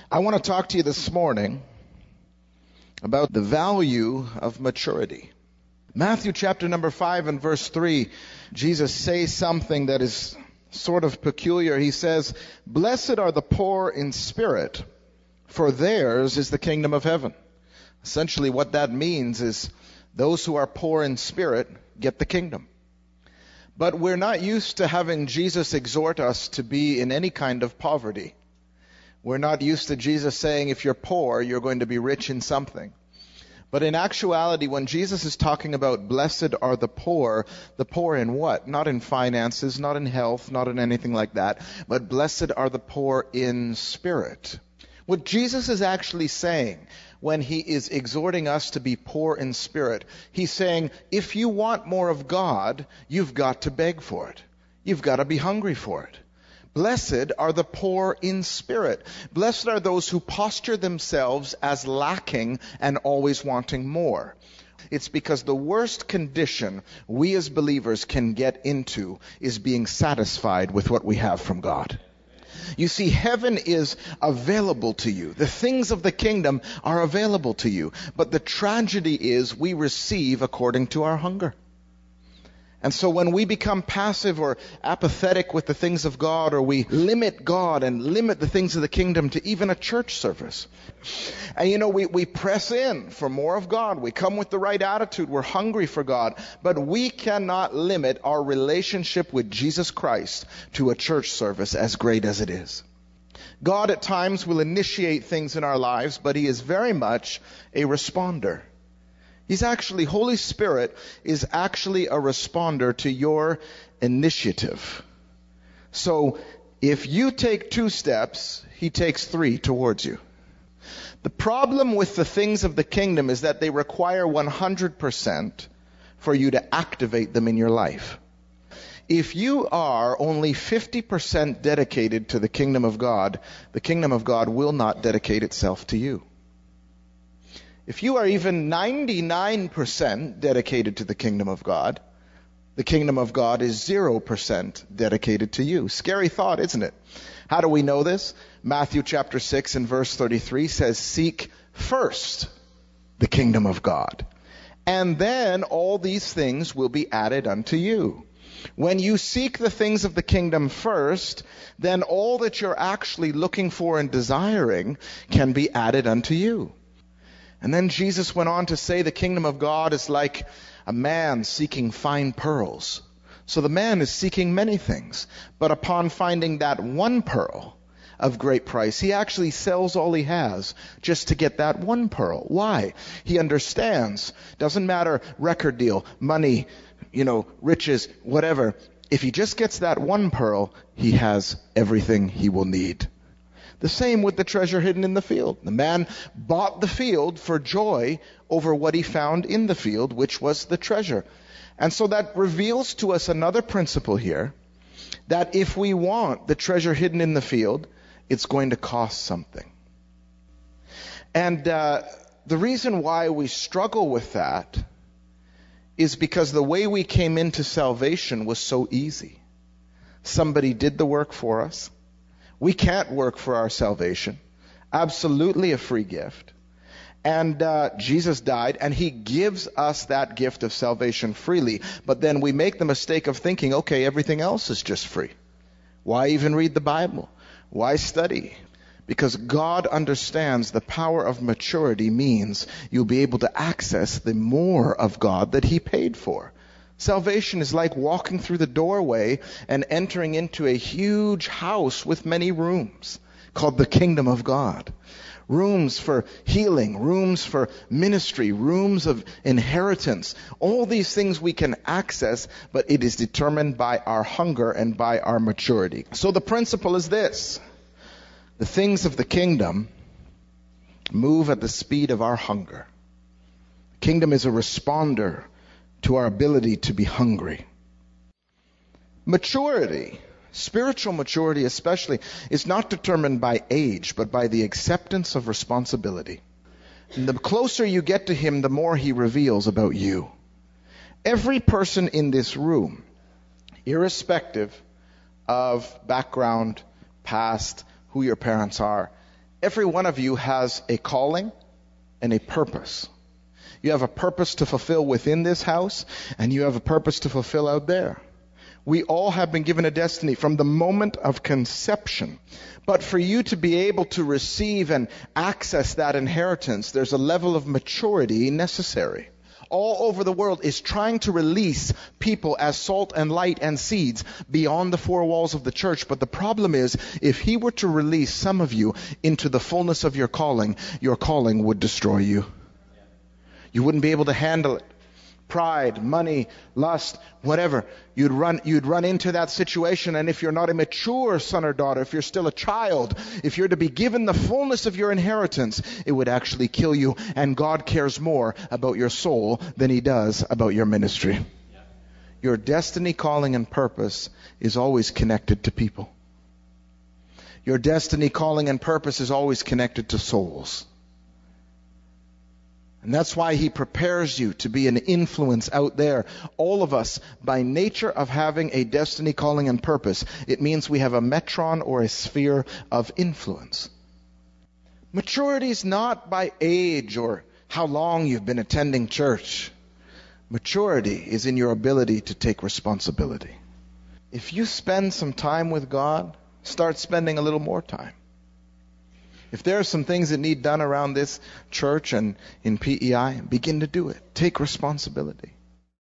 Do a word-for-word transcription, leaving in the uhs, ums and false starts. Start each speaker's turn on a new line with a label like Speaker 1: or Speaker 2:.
Speaker 1: I want to talk to you this morning about the value of maturity. Matthew chapter number five and verse three, Jesus says something that is sort of peculiar. He says, "Blessed are the poor in spirit, for theirs is the kingdom of heaven." Essentially what that means is those who are poor in spirit get the kingdom. But we're not used to having Jesus exhort us to be in any kind of poverty. We're not used to Jesus saying, if you're poor, you're going to be rich in something. But in actuality, when Jesus is talking about blessed are the poor, the poor in what? Not in finances, not in health, not in anything like that, but blessed are the poor in spirit. What Jesus is actually saying when he is exhorting us to be poor in spirit, he's saying, if you want more of God, you've got to beg for it. You've got to be hungry for it. Blessed are the poor in spirit. Blessed are those who posture themselves as lacking and always wanting more. It's because the worst condition we as believers can get into is being satisfied with what we have from God. You see, heaven is available to you. The things of the kingdom are available to you. But the tragedy is we receive according to our hunger. And so when we become passive or apathetic with the things of God, or we limit God and limit the things of the kingdom to even a church service, and you know, we, we press in for more of God. We come with the right attitude. We're hungry for God. But we cannot limit our relationship with Jesus Christ to a church service, as great as it is. God at times will initiate things in our lives, but He is very much a responder. He's actually, Holy Spirit is actually a responder to your initiative. So if you take two steps, He takes three towards you. The problem with the things of the kingdom is that they require one hundred percent for you to activate them in your life. If you are only fifty percent dedicated to the kingdom of God, the kingdom of God will not dedicate itself to you. If you are even ninety-nine percent dedicated to the kingdom of God, the kingdom of God is zero percent dedicated to you. Scary thought, isn't it? How do we know this? Matthew chapter six and verse thirty-three says, "Seek first the kingdom of God, and then all these things will be added unto you." When you seek the things of the kingdom first, then all that you're actually looking for and desiring can be added unto you. And then Jesus went on to say the kingdom of God is like a man seeking fine pearls. So the man is seeking many things. But upon finding that one pearl of great price, he actually sells all he has just to get that one pearl. Why? He understands. Doesn't matter record deal, money, you know, riches, whatever. If he just gets that one pearl, he has everything he will need. The same with the treasure hidden in the field. The man bought the field for joy over what he found in the field, which was the treasure. And so that reveals to us another principle here, that if we want the treasure hidden in the field, it's going to cost something. And uh, the reason why we struggle with that is because the way we came into salvation was so easy. Somebody did the work for us. We can't work for our salvation. Absolutely a free gift. And uh, Jesus died, and He gives us that gift of salvation freely. But then we make the mistake of thinking, okay, everything else is just free. Why even read the Bible? Why study? Because God understands the power of maturity means you'll be able to access the more of God that He paid for. Salvation is like walking through the doorway and entering into a huge house with many rooms called the kingdom of God. Rooms for healing, rooms for ministry, rooms of inheritance. All these things we can access, but it is determined by our hunger and by our maturity. So the principle is this. The things of the kingdom move at the speed of our hunger. The kingdom is a responder to our ability to be hungry. Maturity, spiritual maturity especially, is not determined by age, but by the acceptance of responsibility. And the closer you get to Him, the more He reveals about you. Every person in this room, irrespective of background, past, who your parents are, Every one of you has a calling and a purpose. You have a purpose to fulfill within this house, and you have a purpose to fulfill out there. We all have been given a destiny from the moment of conception. But for you to be able to receive and access that inheritance, there's a level of maturity necessary. All over the world is trying to release people as salt and light and seeds beyond the four walls of the church. But the problem is, if he were to release some of you into the fullness of your calling, your calling would destroy you. You wouldn't be able to handle it. Pride, money, lust, whatever. You'd run, you'd run into that situation, and if you're not a mature son or daughter, if you're still a child, if you're to be given the fullness of your inheritance, it would actually kill you. And God cares more about your soul than he does about your ministry. Your destiny, calling, and purpose is always connected to people. Your destiny, calling, and purpose is always connected to souls. And that's why he prepares you to be an influence out there. All of us, by nature of having a destiny, calling, and purpose, it means we have a metron or a sphere of influence. Maturity is not by age or how long you've been attending church. Maturity is in your ability to take responsibility. If you spend some time with God, start spending a little more time. If there are some things that need done around this church and in P E I, begin to do it. Take responsibility.